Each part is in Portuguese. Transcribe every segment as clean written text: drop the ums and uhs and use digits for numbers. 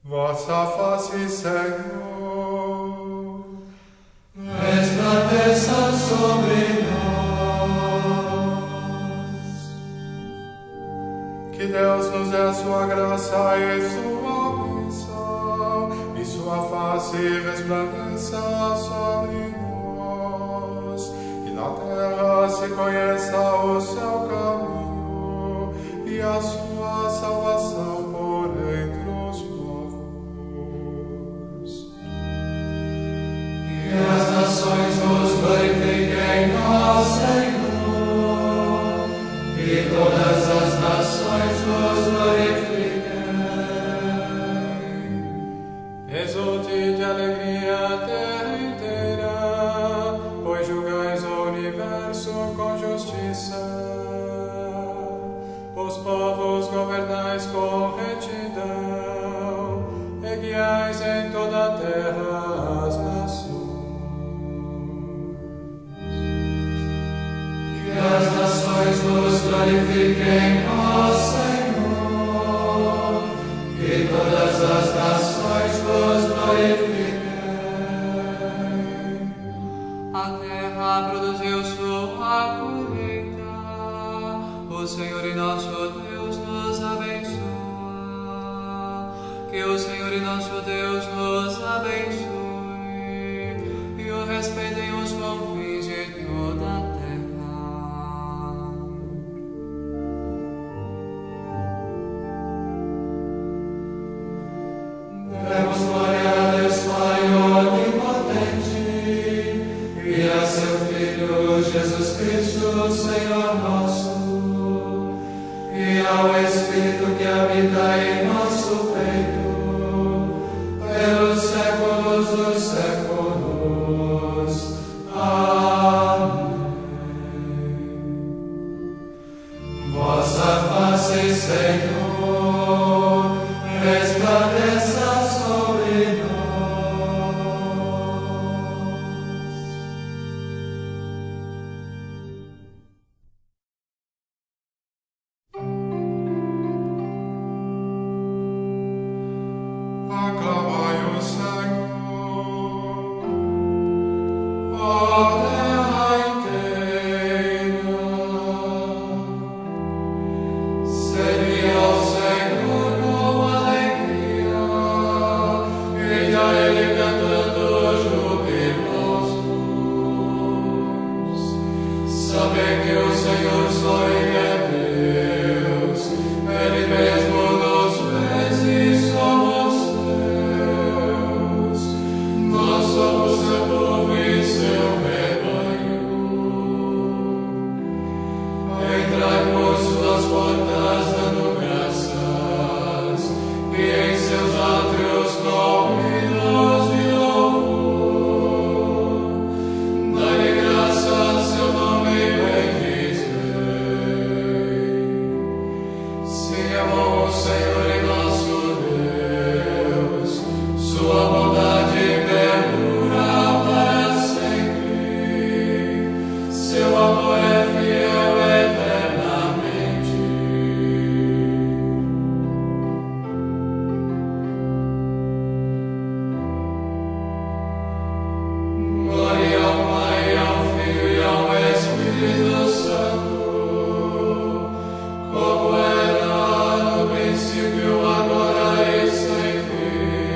Vossa face, Senhor, resplandeça sobre nós. que Deus nos dê a sua graça e sua bênção, e sua face resplandeça sobre nós, e na terra se conheça o seu caminho e a sua salvação por entre os povos. Que as nações vos glorifiquem, ó Senhor, que todas as nações vos glorifiquem. Exulte de alegria a terra inteira, pois julgais o universo com justiça. Os povos governais com retidão, e guiais em toda a terra as nações. Que as nações vos glorifiquem, ó Senhor, que todas as nações vos glorifiquem. A terra produziu sua colheita, o Senhor e nosso Deus nos abençoa. Que o Senhor e nosso Deus nos abençoe e o respeitem os confins de toda a terra. Demos glória a Deus Pai onipotente e a seu Filho Jesus Cristo, Senhor nosso, e ao Espírito que habita em nosso peito, pelos séculos dos séculos. Amém. Vossa face, Senhor, resplandeça sobre nós. Aclamai o Senhor, ó terra inteira. Servi ao Senhor com alegria, e a Ele cantando jubilosos. Sabei que o Senhor só Ele é Deus, Ele mesmo nos fez e somos seus. Nós somos seu povo e seu rebanho. Entrai por suas portas dando graças, e em seus átrios com hinos de louvor. Dai-lhe graças, seu nome bendizei. Sim, é bom o Senhor e nosso Deus, sua bondade perdura para sempre. Seu amor é fiel eternamente. Glória ao Pai, ao Filho e ao Espírito Santo, como era no princípio, agora e sempre.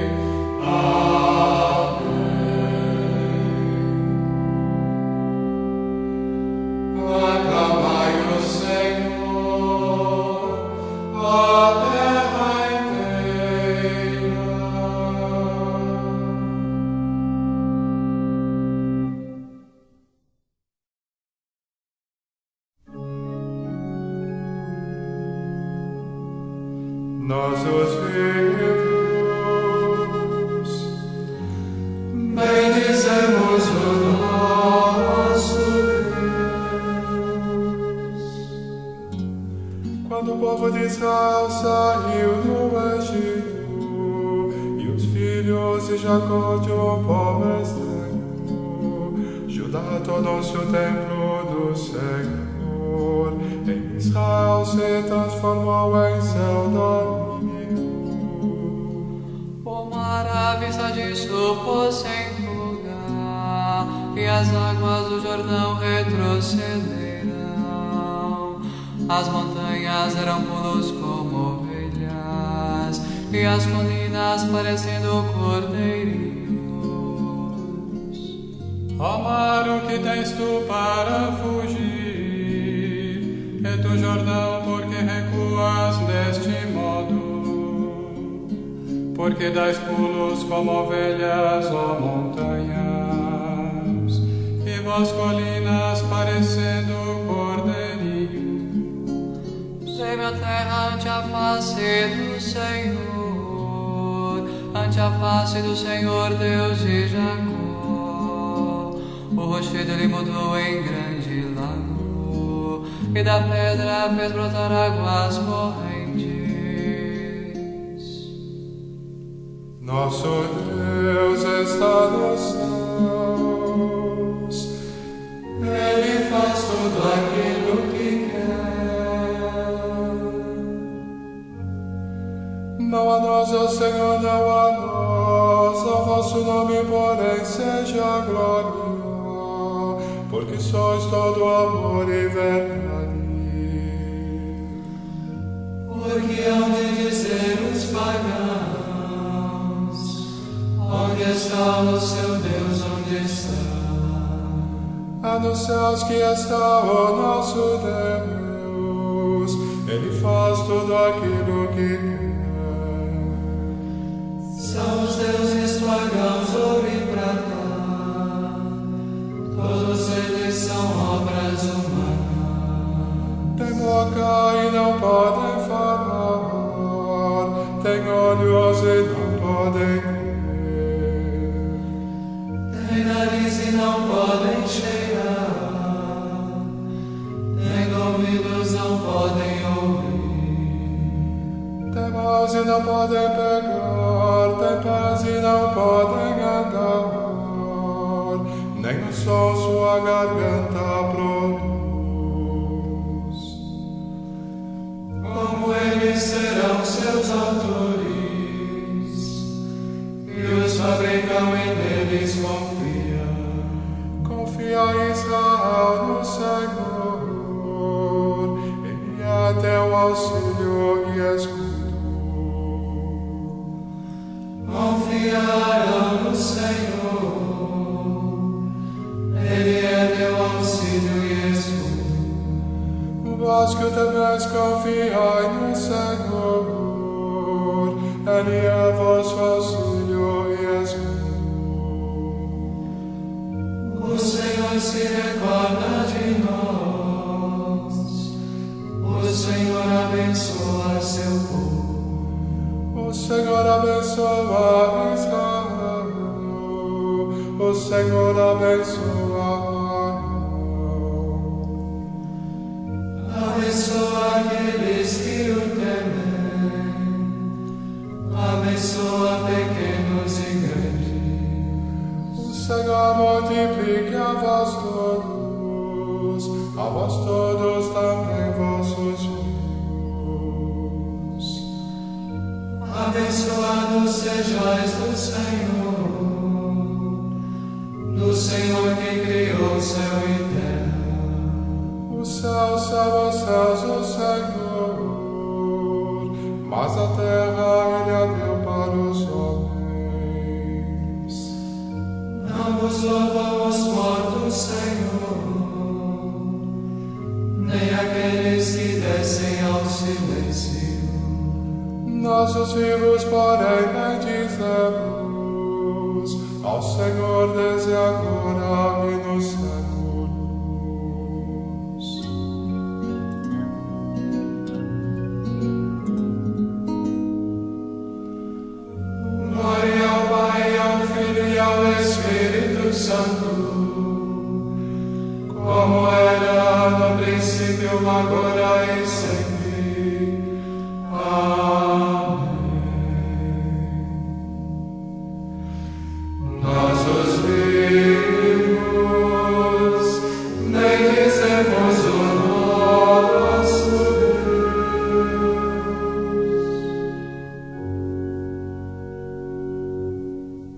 Amém. Aclamai o Senhor, ó terra inteira. Nós os vivos bendizemos o nosso Deus. Quando o povo de Israel saiu do Egito, e os filhos de Jacó de um povo estranho, Judá tornou-se o templo do Senhor, em Israel se transformou em seu domínio. vista disso fossem fuga, e as águas do Jordão retrocederam. As montanhas deram pulos como ovelhas, e as colinas parecendo cordeirinhos. Ó mar, o que tens tu para fugir? E tu, Jordão, por que recuas deste modo? Porque dás pulos como ovelhas, ó montanhas, e vós, colinas, parecendo cordeirinhos. Treme a terra ante a face do Senhor, ante a face do Senhor Deus de Jacó. O rochedo ele mudou em grande lago, e da pedra fez brotar águas correntes. Nosso Deus está nos céus, Ele faz tudo aquilo que quer. não a nós, ó Senhor, não a nós, ao vosso nome, porém, seja a glória, porque sois todo amor e verdade. Porque hão de dizer os pagãos: onde está o seu Deus, onde está? Nos céus que está o nosso Deus, Ele faz tudo aquilo que quer. São os deuses pagãos, ouro e prata, todos eles são obras humanas. Tem boca e não podem falar, tem olhos e não podem ver, Tem nariz e não podem cheirar, tem ouvidos, não podem ouvir. tem mãos e não podem pegar, tem pés e não podem andar, nem o som sua garganta produz. Como eles serão seus autores, e os fabricam e neles confiam. Confia Israel no Senhor, Ele é teu auxílio e escudo. Confiarão no Senhor, Ele é teu auxílio e escudo. Vós que o temeis, confiai no Senhor, Ele é vosso auxílio e escudo. O Senhor se recorda de nós, o Senhor abençoa seu povo. O Senhor abençoa Israel, o Senhor abençoa. Abençoa aqueles que o temem, abençoa pequenos e grandes. O Senhor multiplique a vós todos também vossos filhos. Abençoados sejais do Senhor que criou o céu e terra. Os céus são os céus do Senhor, mas a terra Ele a deu para os homens. Não vos louvam os mortos, Senhor, nem aqueles que descem ao silêncio. Nós os vivos, porém, bendizemos ao Senhor desde agora e nos séculos. Glória ao Pai, ao Filho e ao Espírito Santo, como era no princípio, agora e sempre. Amém. Nós os vivos bendizemos o nosso Deus.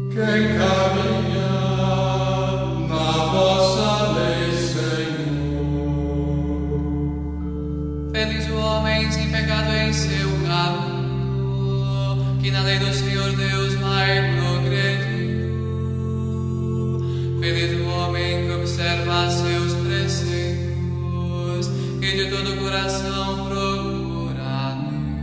Quem caminha na vossa lei, Senhor. Feliz o homem sem pecado em seu caminho, que na lei do Senhor Deus vai progredir. Feliz o homem que observa seus preceitos e de todo o coração procura a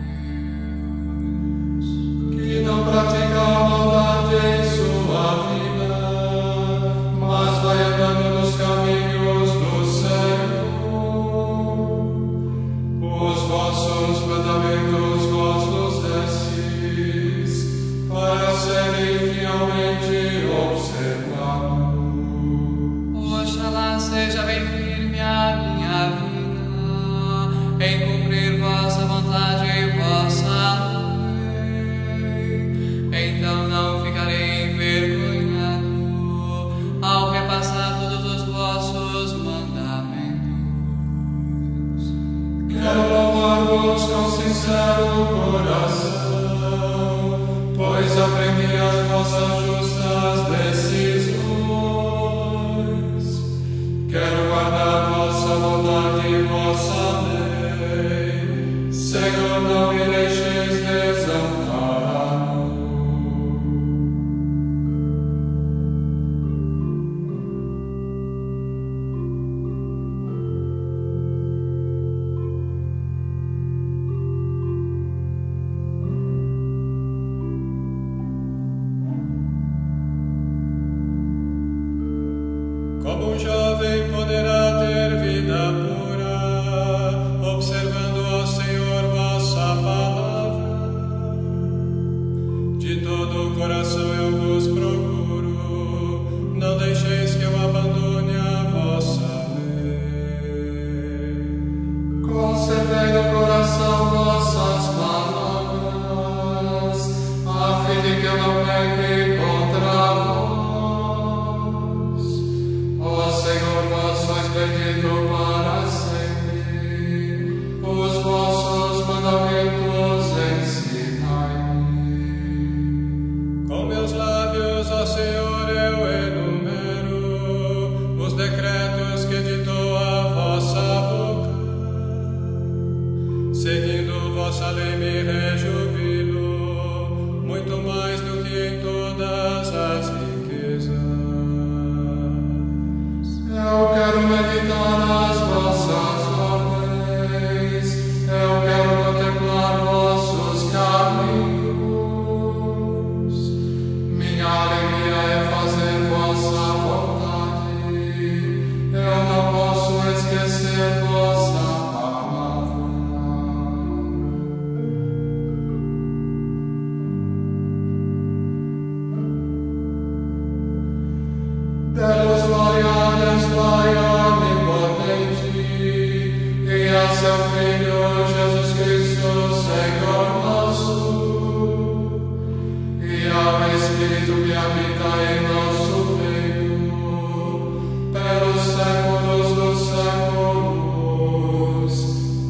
Deus. Que não pratica a maldade em sua vida, mas vai andando nos caminhos do Senhor. Os vossos mandamentos vos nos destes, para serem fielmente observados. Oxalá seja bem firme a minha vida, em cumprir vossa vontade e vossa lei. Então não ficarei envergonhado ao repassar todos os vossos mandamentos. Quero louvar-vos com sincero coração, pois aprendi as vossas justas decisões. Quero guardar vossa vontade e vossa lei. Senhor, não me deixeis desamparado. Como um jovem poderá ter vida pura, observando ao Senhor vossa palavra? De todo o coração eu vos procuro, não deixeis que eu abandone a vossa lei. Conservei no coração vossas palavras, a fim de que eu não peque contra vós. Ó Senhor, vós sois bendito para sempre, os vossos mandamentos ensinai-me. Com meus lábios, ó Senhor, eu enumero os decretos que ditou a vossa boca. Seguindo vossa lei me rejubilo, muito mais do que em todas as riquezas. Eu quero meditar as vossas ordens, eu quero contemplar vossos caminhos. Minha alegria é fazer vossa vontade, eu não posso esquecer vossa palavra. Demos glória a Deus Pai onipotente e a seu Filho Jesus Cristo, Senhor nosso, e ao Espírito que habita em nosso peito, pelos séculos dos séculos.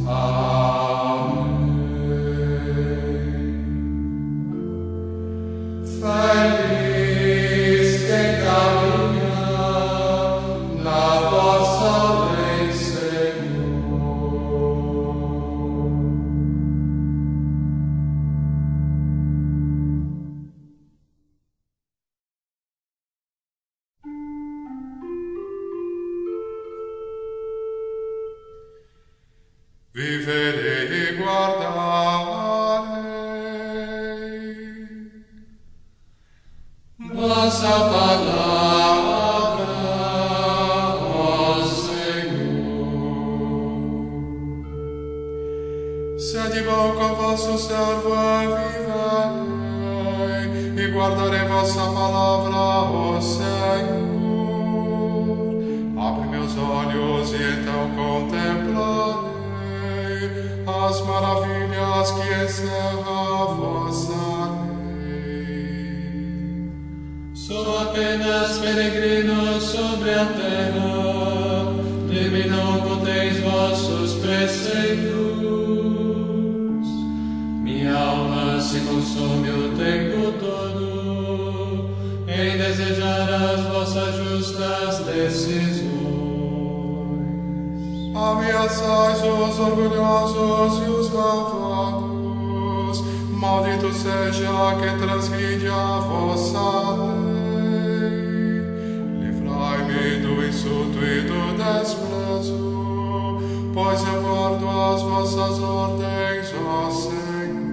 Amém. Feliz quem caminha na vossa lei, Senhor. Viverei e guardarei Vossa palavra, ó Senhor. Sede bom com vosso servo viverei e guardarei vossa palavra, ó Senhor. Abre meus olhos e então contemplarei as maravilhas que encerra a vossa lei. Sou apenas peregrino sobre a terra, de mim não conteis vossos preceitos. Minha alma se consome o tempo todo em desejar as vossas justas decisões. Ameaçais os orgulhosos e os malvados, maldito seja quem transgride a vossa lei. Livrai-me do insulto e do desprezo, pois eu guardo as vossas ordens, ó Senhor.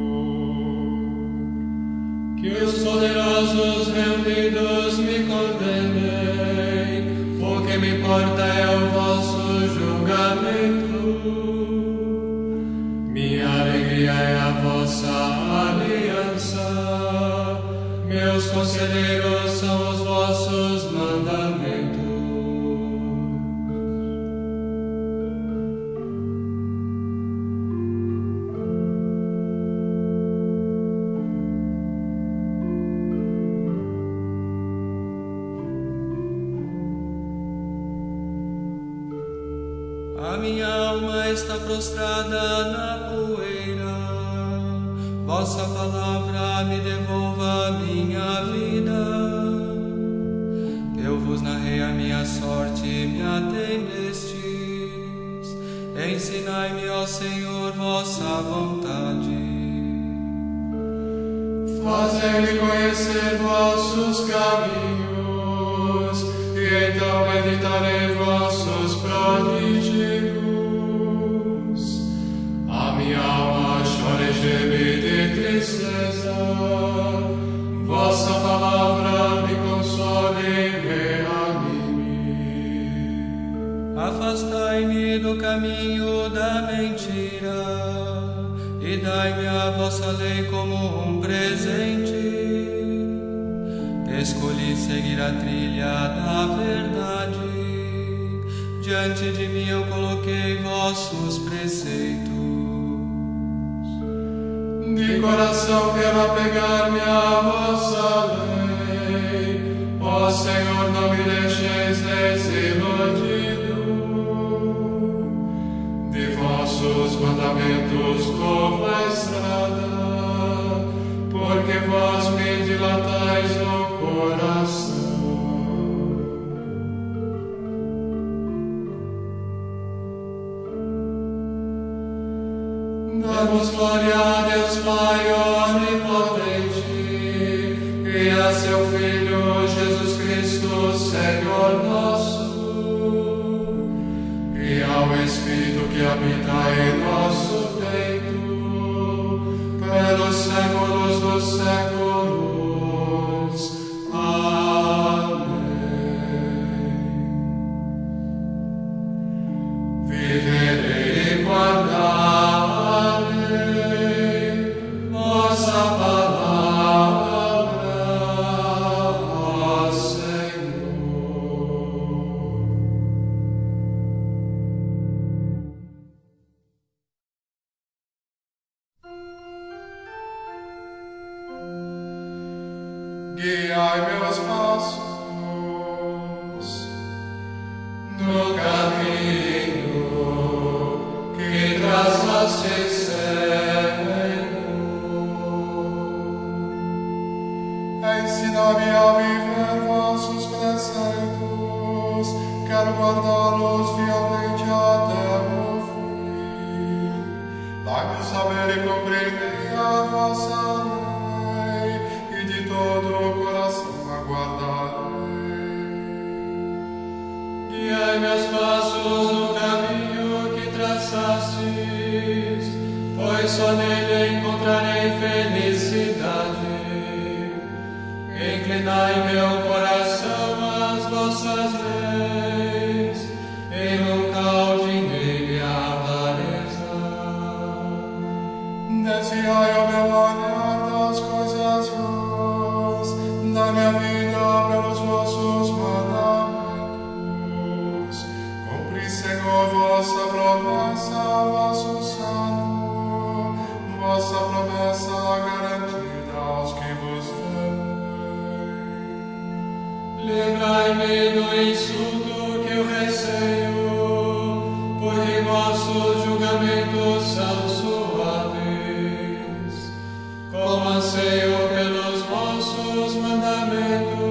Que os poderosos reunidos me condenem, o que me importa é o vosso julgamento. Minha alegria é a vossa aliança, meus conselheiros são os vossos mandamentos. A minha alma está prostrada na poeira, vossa palavra me devolva a minha vida. Eu vos narrei a minha sorte, me atendestes. Ensinai-me, ó Senhor, vossa vontade. Fazei-me conhecer vossos caminhos, e então meditarei vossos prodígios. A minha alma chora e geme de tristeza, vossa palavra me console e reanime. Afastai-me do caminho da mentira, e dai-me a vossa lei como um presente. Escolhi seguir a trilha da verdade, diante de mim eu coloquei vossos preceitos. De coração quero apegar-me à vossa lei, ó Senhor, não me deixeis desiludido. De vossos mandamentos corro a estrada, porque vós me dilatais no coração. Damos glória a Deus Pai onipotente e a seu Filho Jesus Cristo, Senhor nosso, e ao Espírito que habita em nosso peito, pelos séculos dos séculos. Amém. Viverei e guardarei vossa palavra, ó Senhor. Guiai meus passos no caminho que traçaste, Senhor. Ensina-me a viver vossos preceitos, quero guardá-los fielmente até o fim. Dai-me o saber e compreender a vossa lei, e de todo o coração aguardarei. Guiai meus passos no caminho que traçastes, pois só nele encontrarei felicidade. Inclinai meu coração às vossas leis, e nunca alginei a avareza. Desviai o meu olhar das coisas vãs, da minha vida pelos vossos mandamentos. Cumpri, Senhor, vossa promessa, vosso servo, vossa promessa garantida aos que vos temem. Livrai-me do insulto que eu receio, porque vossos julgamentos são suaves. Como anseio pelos vossos mandamentos,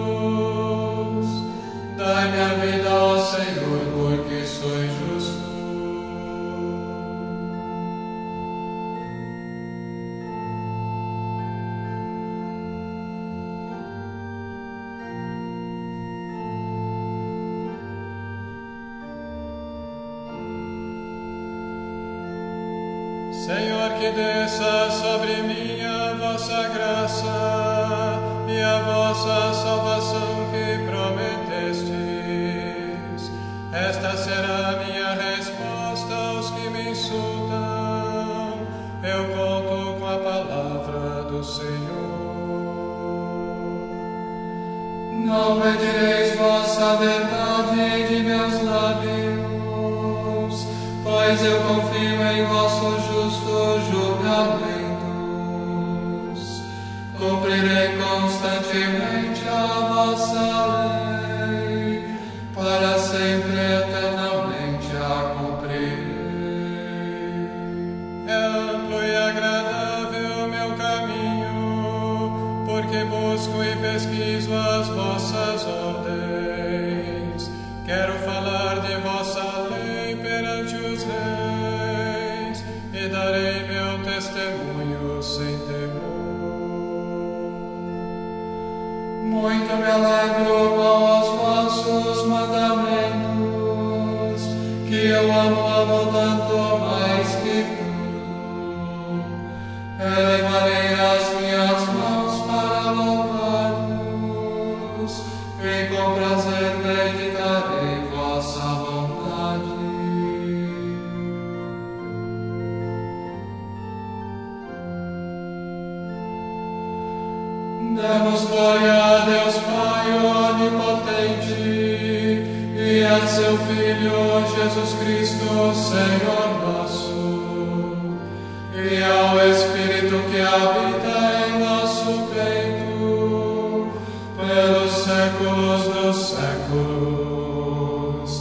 Senhor, que desça sobre mim a vossa graça e a vossa salvação que prometestes. Esta será a minha resposta aos que me insultam. Eu conto com a palavra do Senhor. Não medireis vossa verdade de meus lábios, pois eu confio em vossos justos julgamentos. Cumprirei constantemente a vossa lei, para sempre eternamente a cumprirei. É amplo e agradável meu caminho, porque busco e pesquiso as vossas ordens. Quero falar de vossa lei perante os reis, e darei meu testemunho sem temor. Muito me alegro com os vossos mandamentos, que eu amo tanto mais que tudo. Elevarei as minhas mãos para louvar-vos, e com prazer meditarei vossa vontade. Demos glória a Deus Pai onipotente e a seu Filho Jesus Cristo, Senhor nosso, e ao Espírito que habita em nosso peito, pelos séculos dos séculos.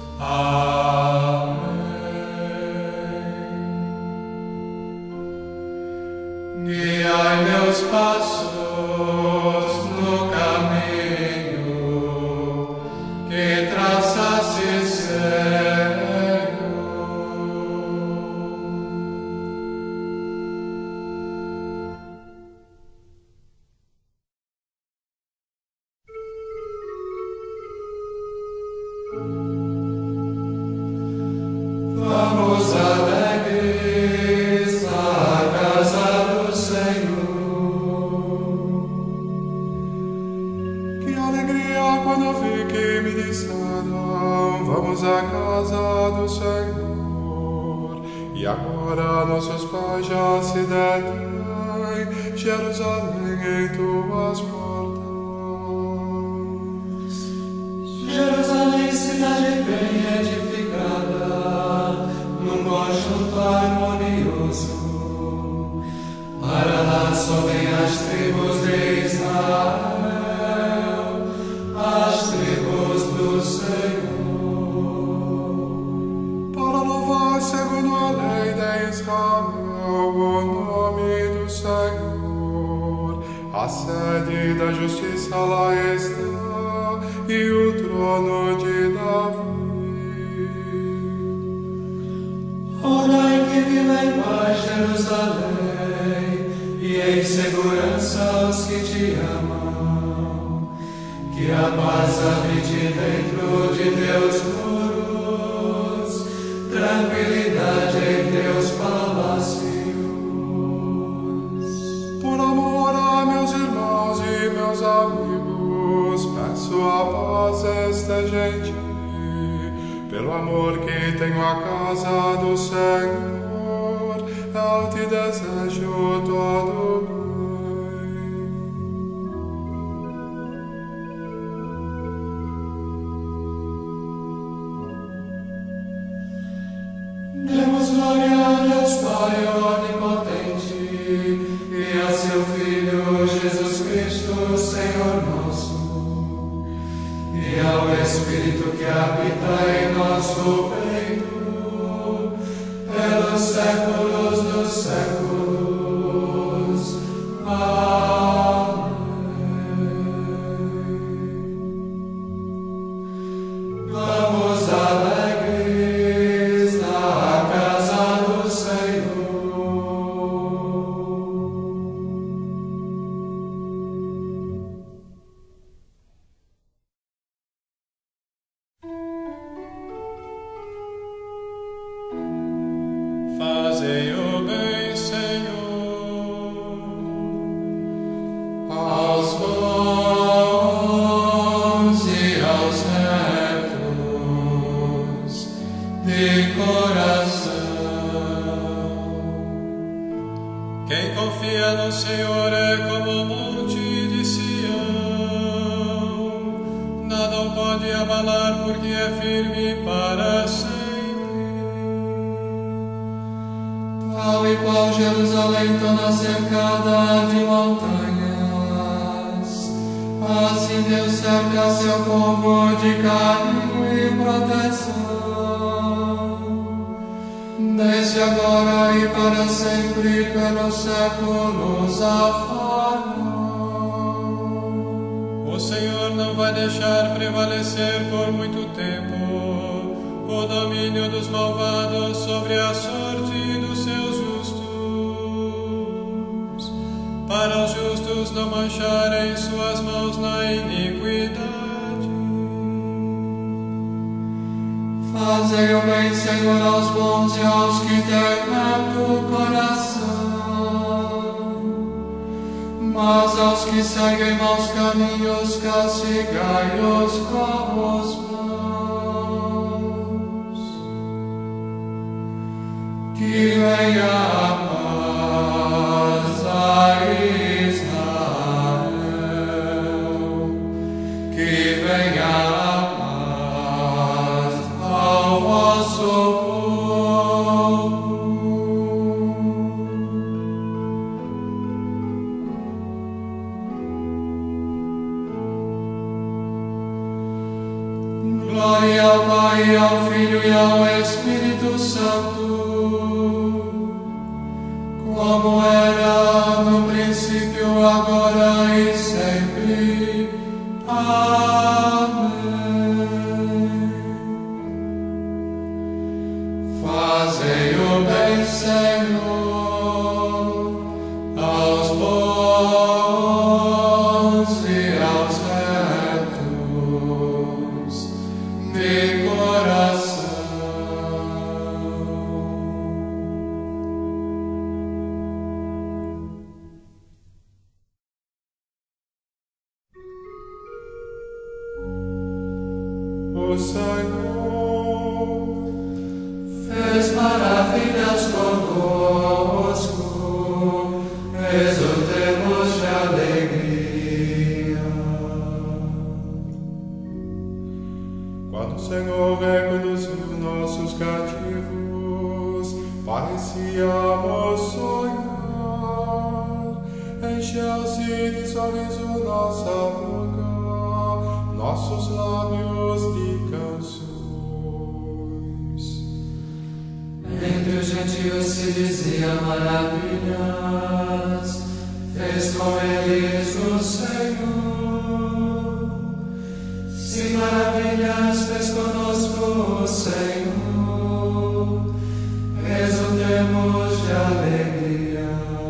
Amém. Guiai meus passos no caminho que traçaste, Senhor. Vamos alegres à casa do Senhor. Que alegria quando vi que me disseram: vamos à casa do Senhor. E agora nossos pais já se detêm, Jerusalém, em tuas portas. Jerusalém, cidade bem edificada, num conjunto harmonioso. Para lá sobem as tribos de Israel, as tribos do Senhor. Para louvar segundo a lei de Israel o nome do Senhor. A sede da justiça lá está, e o trono de Davi. Orai que viva em paz Jerusalém, e em segurança os que te amam. Que a paz habite dentro de teus muros, tranquilidade em teus palácios. Por amor a meus irmãos e meus amigos, peço a paz esteja em ti. Pelo amor que tenho à casa do Senhor, eu te desejo todo bem. Demos glória a Deus Pai onipotente e a seu Filho Jesus Cristo, Senhor nosso, e ao Espírito que habita em nosso peito, pelos séculos dos séculos. Amém. Vamos alegres na casa do Senhor. Fazei o bem. não pode abalar, porque é firme para sempre. Tal e qual Jerusalém toda cercada de montanhas, assim Deus cerca seu povo de carinho e proteção, desde agora e para sempre, pelos séculos afora. O Senhor não vai deixar prevalecer por muito tempo o domínio dos malvados sobre a sorte dos seus justos, para os justos não mancharem suas mãos na iniquidade. Fazei o bem, Senhor, aos bons e aos que têm reto coração, mas aos que seguem maus caminhos castigai-os com os maus. Que venha a paz a Israel, que venha a paz ao vosso povo. Glória ao Pai, ao Filho e ao Espírito Santo, como era no princípio, agora e sempre. Amém. Fazei o bem, Senhor, aos bons e aos retos de coração. O Senhor Fez maravilhas conosco, exultemos de alegria. Quando o Senhor reconduziu nossos cativos, parecíamos sonhar. Encheu-se de sorriso nossa boca, nossos lábios de canções. Entre os gentios se dizia maravilhas, fez com eles o Senhor. Se maravilhas fez conosco o Senhor, exultemos de alegria.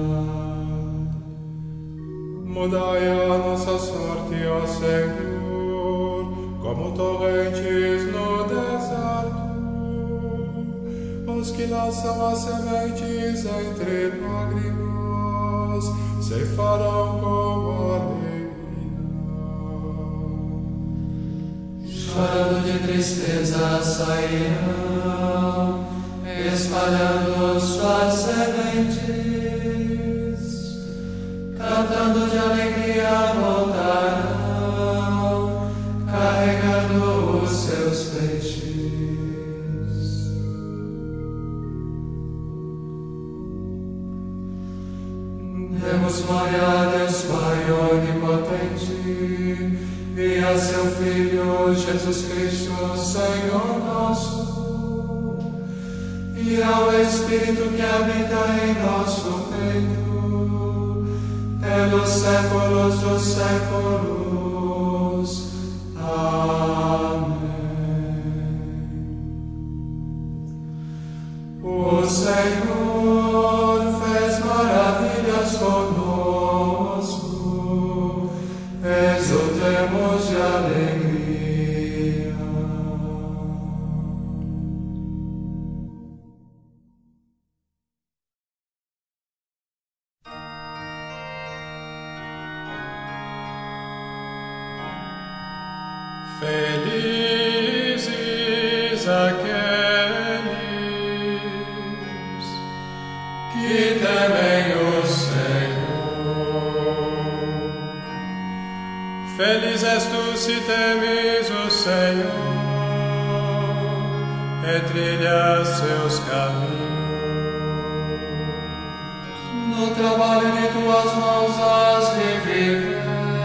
Mudai a nossa sorte, ó Senhor, como torrentes no deserto. Os que lançam as sementes entre lágrimas, ceifarão com alegria. Chorando de tristeza sairão, espalhando suas sementes, cantando de alegria voltarão, carregando os seus feixes. Demos glória a Deus Pai onipotente e a seu Filho Jesus Cristo, Senhor nosso, e ao Espírito que habita em nosso peito, pelos séculos dos séculos. Amém. O Senhor fez maravilhas conosco, exultemos de alegria. Felizes aqueles Que temem o Senhor. Feliz és tu se temes o Senhor e trilha seus caminhos. No trabalho de tuas mãos has de viver,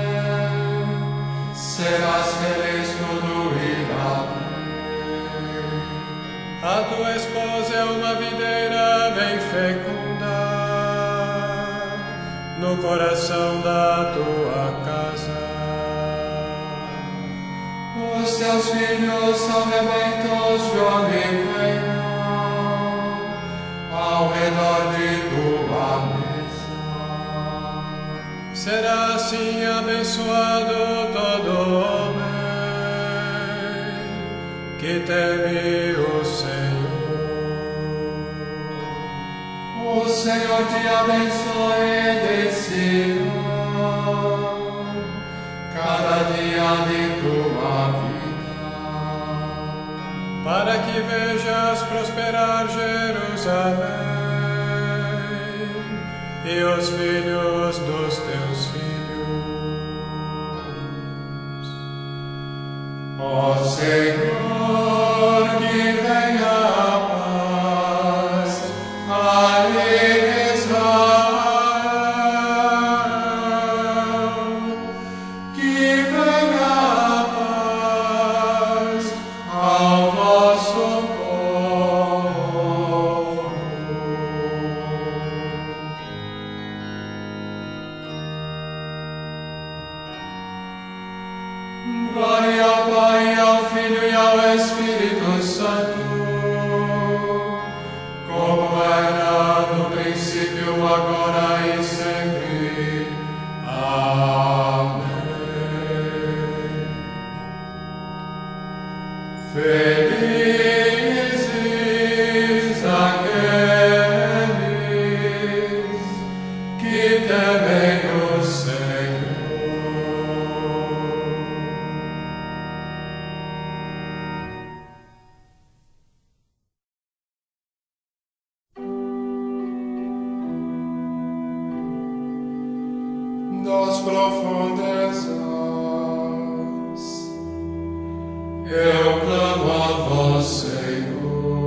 serás feliz, tudo irá bem. A tua esposa é uma videira bem fecunda no coração da tua casa. Os teus filhos são rebentos de oliveira ao redor de tua mesa. Será assim abençoado todo homem que teme o Senhor. O Senhor te abençoe de Sião, cada dia de tua vida, para que vejas prosperar Jerusalém e os filhos dos teus filhos. ó Senhor, que venha a paz a Israel, que venha a paz ao vosso povo. Glória ao Pai, ao Filho e ao Espírito Santo, como era no princípio, agora e sempre. Amém. Felizes aqueles que temem o Senhor. Das profundezas eu clamo a vós, Senhor.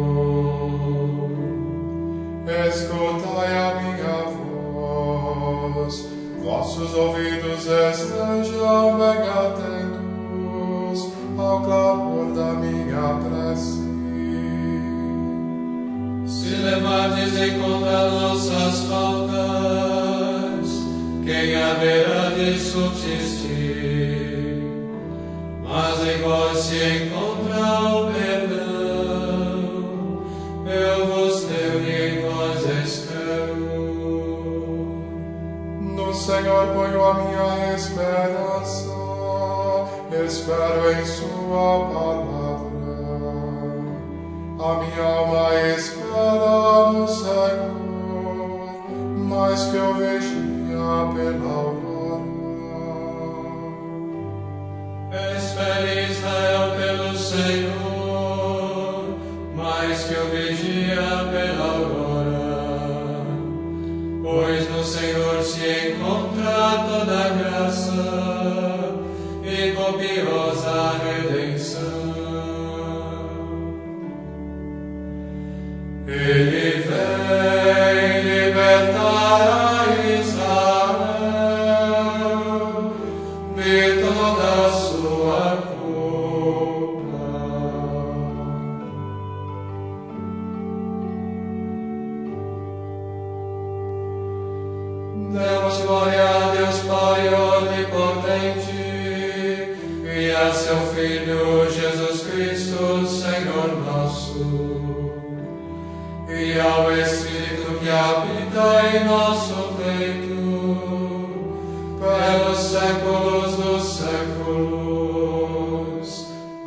Escutai a minha voz, vossos ouvidos estejam bem atentos ao clamor da minha prece. Se levardes em conta nossas faltas, quem haverá de subsistir? Mas em vós se encontra o perdão, eu vos tenho e em vós espero. No Senhor ponho a minha esperança, espero em sua palavra. A minha alma espera no Senhor, mais que eu vigia pela aurora. Espere Israel pelo Senhor, mais que eu vigia pela aurora. Pois no Senhor se encontra toda a graça e copiosa redenção. Ele vem libertar a Israel de toda a sua culpa. Demos glória a Deus Pai onipotente e a seu Filho Jesus Cristo, Senhor nosso, e ao Espírito que habita em nosso peito, pelos séculos dos séculos.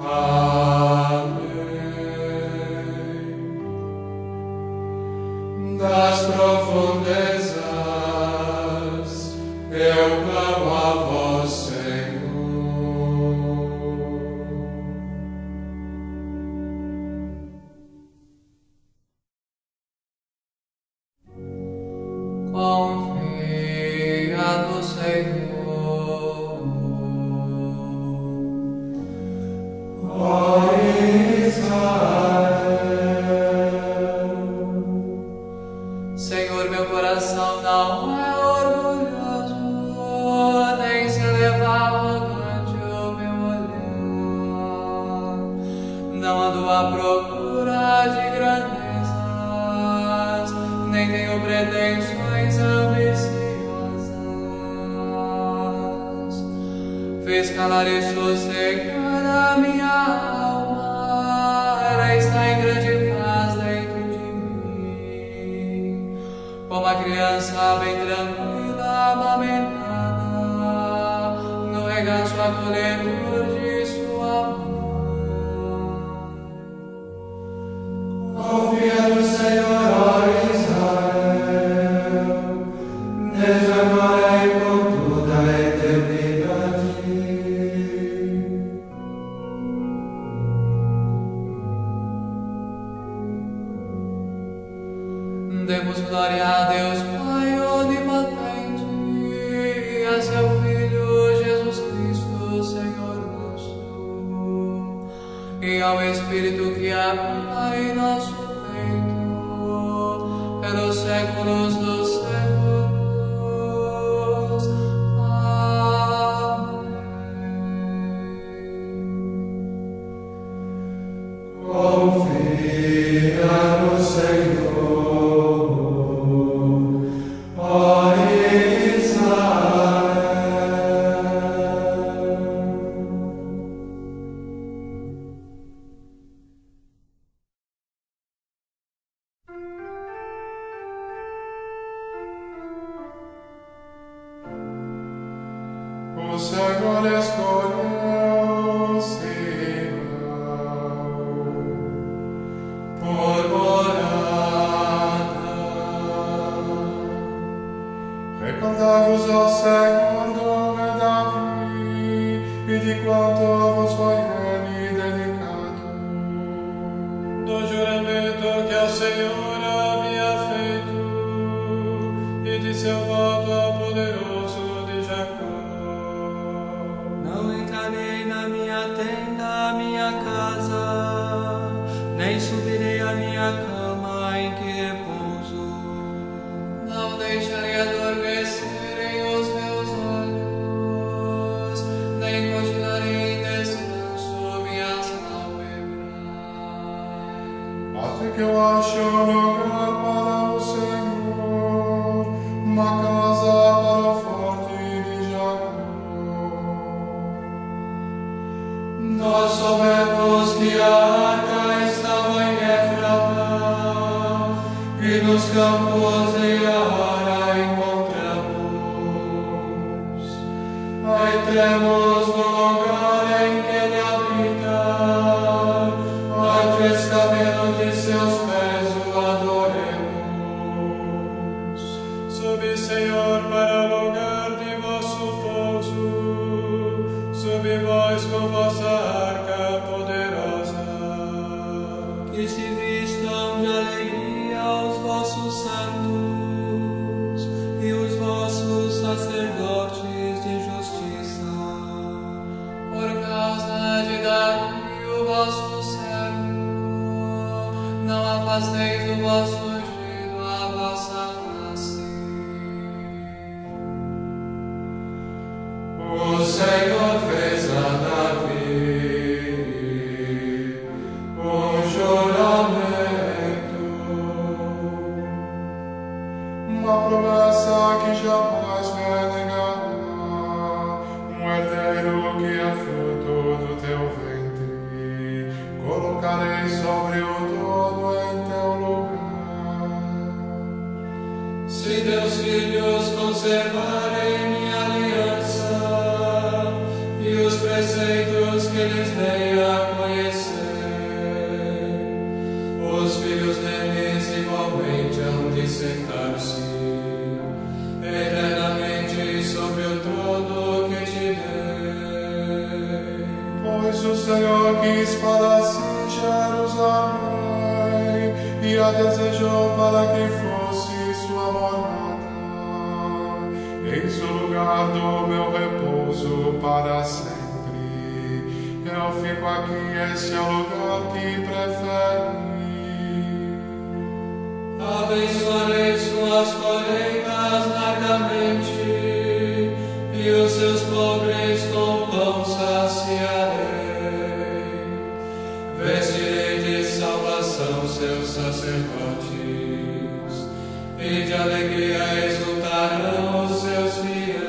Amém. Das profundezas eu clamo a vós, Senhor. Confia no Senhor Senhor, meu coração não é orgulhoso, nem se eleva arrogante o meu olhar. Não ando à procura de grandezas, nem tenho pretensões ambiciosas. Fez calar e sossegar a minha alma, ela está em grande paz dentro de mim. Como a criança bem tranquila, amamentada, no regaço acolhedor de sua mãe. Confia no Senhor, ó Israel, desde agora e por toda a eternidade. Demos glória a Deus Pai onipotente e a seu Filho Jesus Cristo, Senhor nosso, e ao Espírito que habita em nosso peito, pelos séculos dos séculos. Amém. Confia no Senhor, ó Israel. O Senhor escolheu Sião por morada. Recordai-vos, ó Senhor, do rei Davi, e de quanto vos foi ele dedicado. Do juramento que ao Senhor havia feito, e de seu voto ao poderoso de Jacó. Não entrarei na minha tenda, minha casa, nem subirei a minha cama em que repouso. Não deixarei adormecerem os meus olhos, nem cochilarei em descanso minhas pálpebras. Até que eu ache um lugar para o Senhor, uma casa para o forte de Jacó. Nós soubemos que a arca estava em Efrata, e nos campos de Ara encontramos. Entremos no lugar em que ele habita, ante o escabelo de seus pés o adoremos. Subi, Senhor, para o lugar de vosso pouso, subi vós com vossa arca poderosa. Que se vistam de alegria os vossos santos e os vossos sacerdotes de justiça. Por causa de Davi, o vosso servo, não afasteis do vosso ungido a vossa face. O Senhor fez a Davi um juramento, Uma promessa que jamais renegará, um herdeiro que é fruto do teu ventre. Colocarei sobre o todo em teu lugar. se teus filhos conservarem minha aliança e os preceitos que lhes dei a conhecer, os filhos deles igualmente hão de sentar-se eternamente sobre o trono que te dei. Pois o Senhor quis para si Jerusalém e a desejou para que fosse sua morada. Eis o lugar do meu repouso para sempre. eu fico aqui, esse é o lugar que prefere. Abençoarei suas colheitas largamente, e os seus pobres com pão saciarei. Vestirei de salvação seus sacerdotes, e de alegria exultarão os seus fiéis.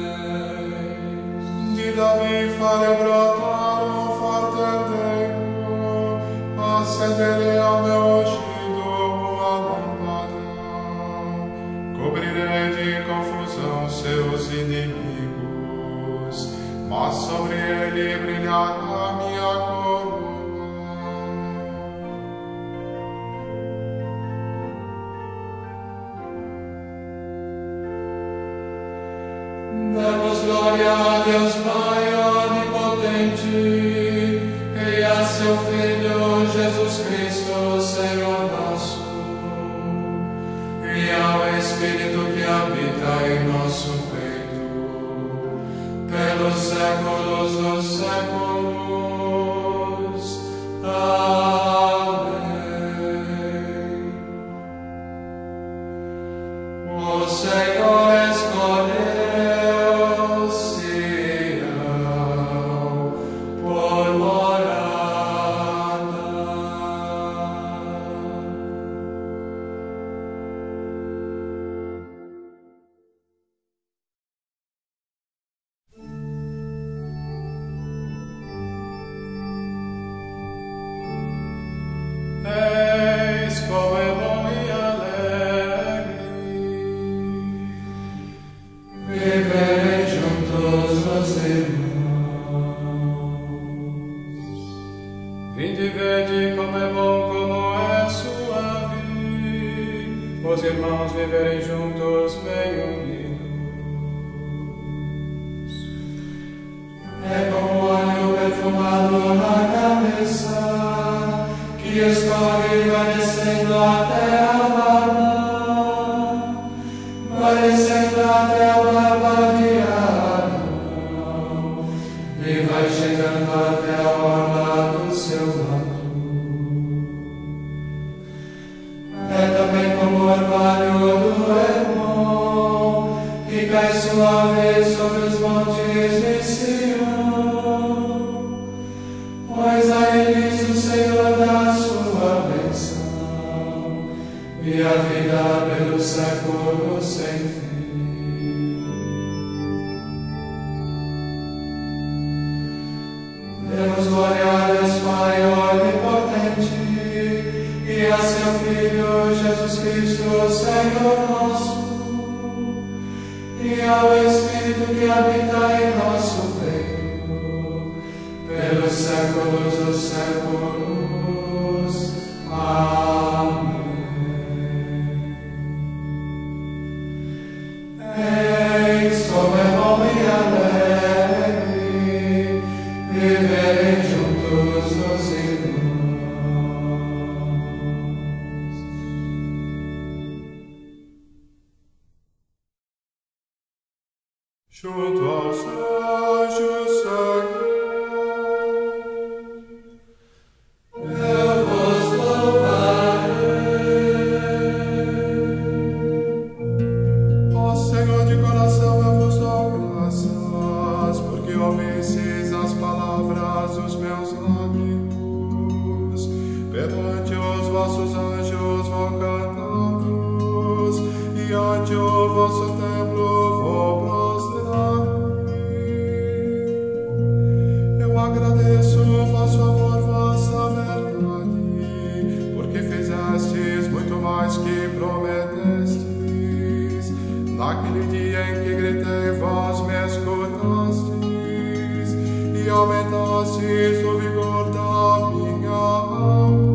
De Davi farei brotar um fartandeiro, acenderei ao meu ungido uma lâmpada, cobrirei de confusão seus inimigos, mas sobre ele brilhará minha coroa. Demos glória a Deus Pai onipotente e a seu Filho Jesus Cristo, Senhor nosso, e ao Espírito que habita em nosso peito, pelos séculos dos séculos. Amém. O Senhor escolheu Eis como é bom e alegre viverem juntos os irmãos. Vinde e vede como é bom, como é suave, os irmãos viverem juntos bem unidos. É como óleo perfumado na cabeça, que escorre e vai descendo até a barba, vai descendo até a barba de Arão, e vai chegando até a orla do seu manto. É também como o orvalho do Hermon, que cai suave sobre os montes de Sião, pois a eles o Senhor dá sua bênção, e a vida pelos séculos sem fim. Demos glória a Deus Pai onipotente, e a seu Filho Jesus Cristo, Senhor nosso, e ao Espírito que habita em nosso peito, pelos séculos dos séculos. Amém. Eis como é bom e alegre viverem juntos os irmãos. Junto aos anjos, Senhor, eu vos louvarei. ó Senhor, de coração eu vos dou graças, porque ouvistes as palavras dos meus lábios. Perante os vossos anjos vou cantar-vos, e ante o vosso templo vou prostrar-me. Eu agradeço o vosso amor, vossa verdade, porque fizestes muito mais que prometestes. Naquele dia em que gritei, vós me escutastes, e aumentastes o vigor da minha alma.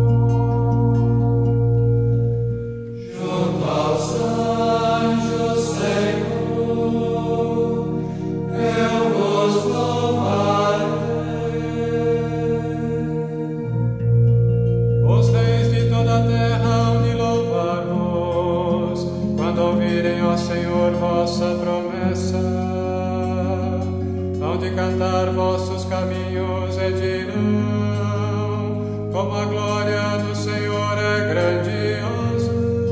Junto aos anjos, Senhor, eu vos louvarei. Os reis de toda a terra hão de louvar-vos, quando ouvirem, ó Senhor, vossa promessa. Hão de cantar vossos caminhos como a glória do Senhor é grandiosa.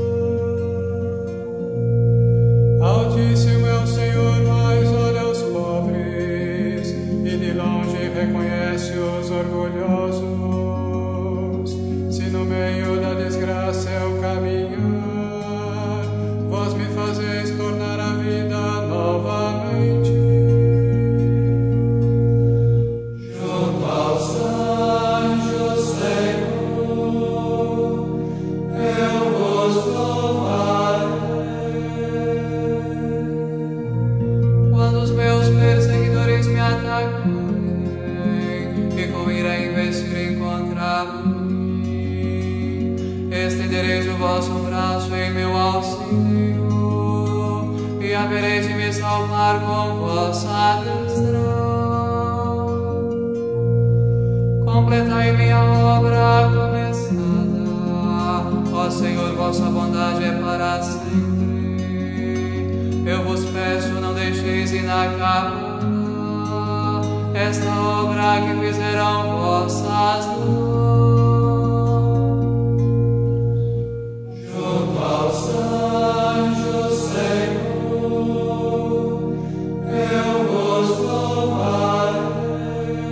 Altíssimo é o Senhor, mas olha os pobres, e de longe reconhece os orgulhosos. Se no meio da desgraça é o caminhar, vós me fazeis tornar a vida novamente. Junto aos anjos, Senhor, eu vos louvarei. Quando os meus perseguidores me atacarem e com ira investirem contra mim, estendereis o vosso braço em meu auxílio e havereis de me salvar com vossa destra. Completai minha obra começada, ó Senhor, vossa bondade é para sempre. Eu vos peço, não deixeis inacabada esta obra que fizeram vossas mãos. Junto aos anjos, Senhor, eu vos louvarei.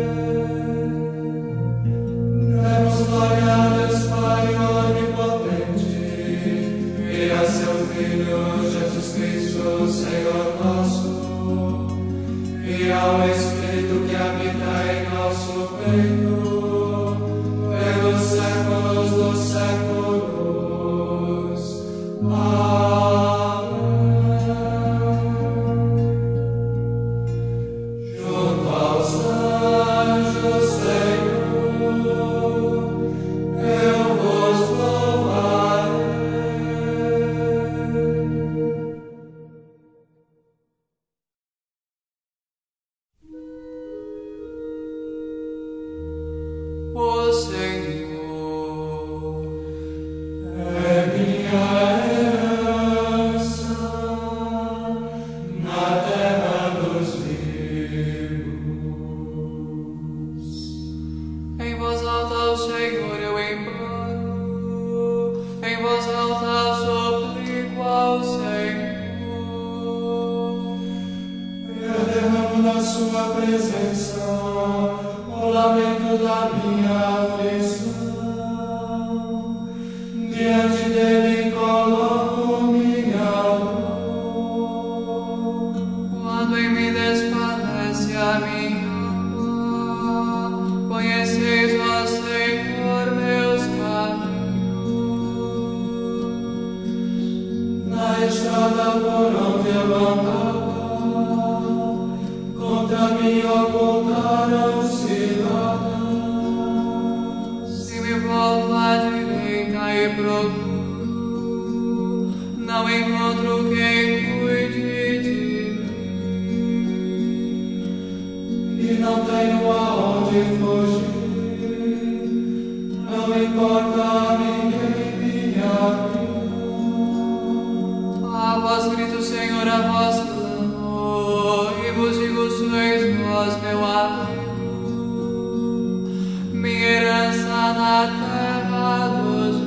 Demos glória a Deus Pai onipotente e a seu Filho Jesus Cristo, Senhor nosso, e ao Espírito que habita em nosso peito, pelos séculos dos séculos. Amém. Junto aos anjos, Senhor, eu vos louvarei. O Senhor É minha herança na terra dos vivos. em voz alta ao Senhor eu imploro, em voz alta suplico ao Senhor. Eu derramo na sua presença o lamento da minha aflição. Diante dele coloco minha dor. Quando em mim desfalece a minha alma, conheceis, ó Senhor, meus caminhos. Na estrada por onde eu andava, contra mim ocultaram cidadãos. Se me volto à direita e procuro, não encontro quem cuide de mim. E não tenho aonde fugir, não importa a ninguém minha vida. A vós grito, Senhor, a vós clamo, e vos digo, sois vós meu amigo, minha herança na terra dos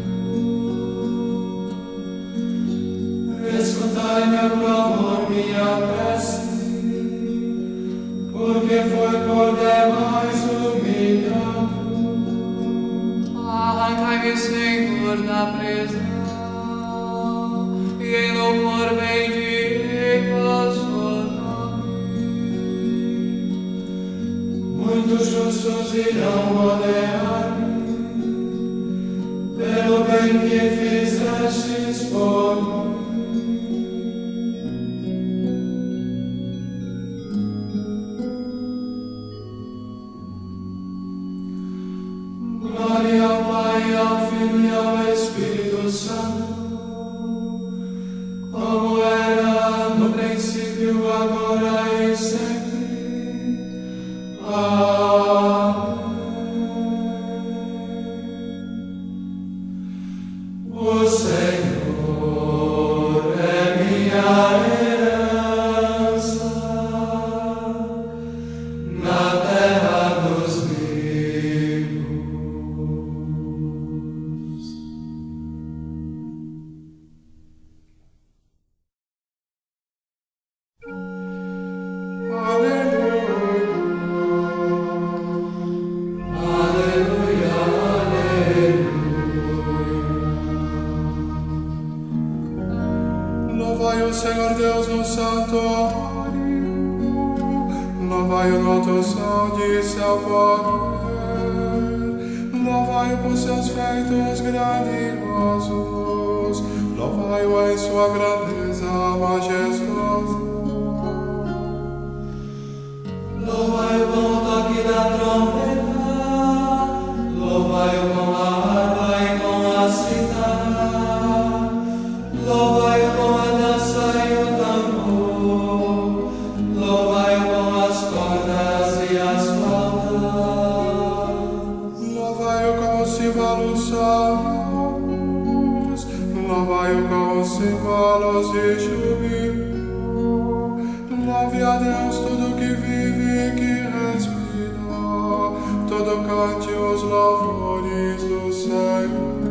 vivos. Escutai meu clamor, minha prece, porque foi por demais humilhado. Arrancai-me, Senhor, da prisão, e em louvor bendirei vosso nome. Muitos justos irão rodear-me, pelo bem que fizestes por mim. Glória ao Pai, ao Filho e ao Espírito Santo, como era no princípio, agora e sempre. Amém. O Senhor é minha herança na terra dos vivos. santuário, louvai-o no alto som de seu poder, louvai-o por seus feitos grandiosos, louvai-o em sua grandeza majestosa. Louvai-o com o toque da trombeta, louvai-o com a harpa e com a cítara, louvai-o com a dança e o tambor, louvai-o com as cordas e as flautas, Louvai-o com os símbolos sonoros, louvai-o com os símbolos de júbilo. Louve a Deus tudo que vive e que respira, todo cante os louvores do Senhor.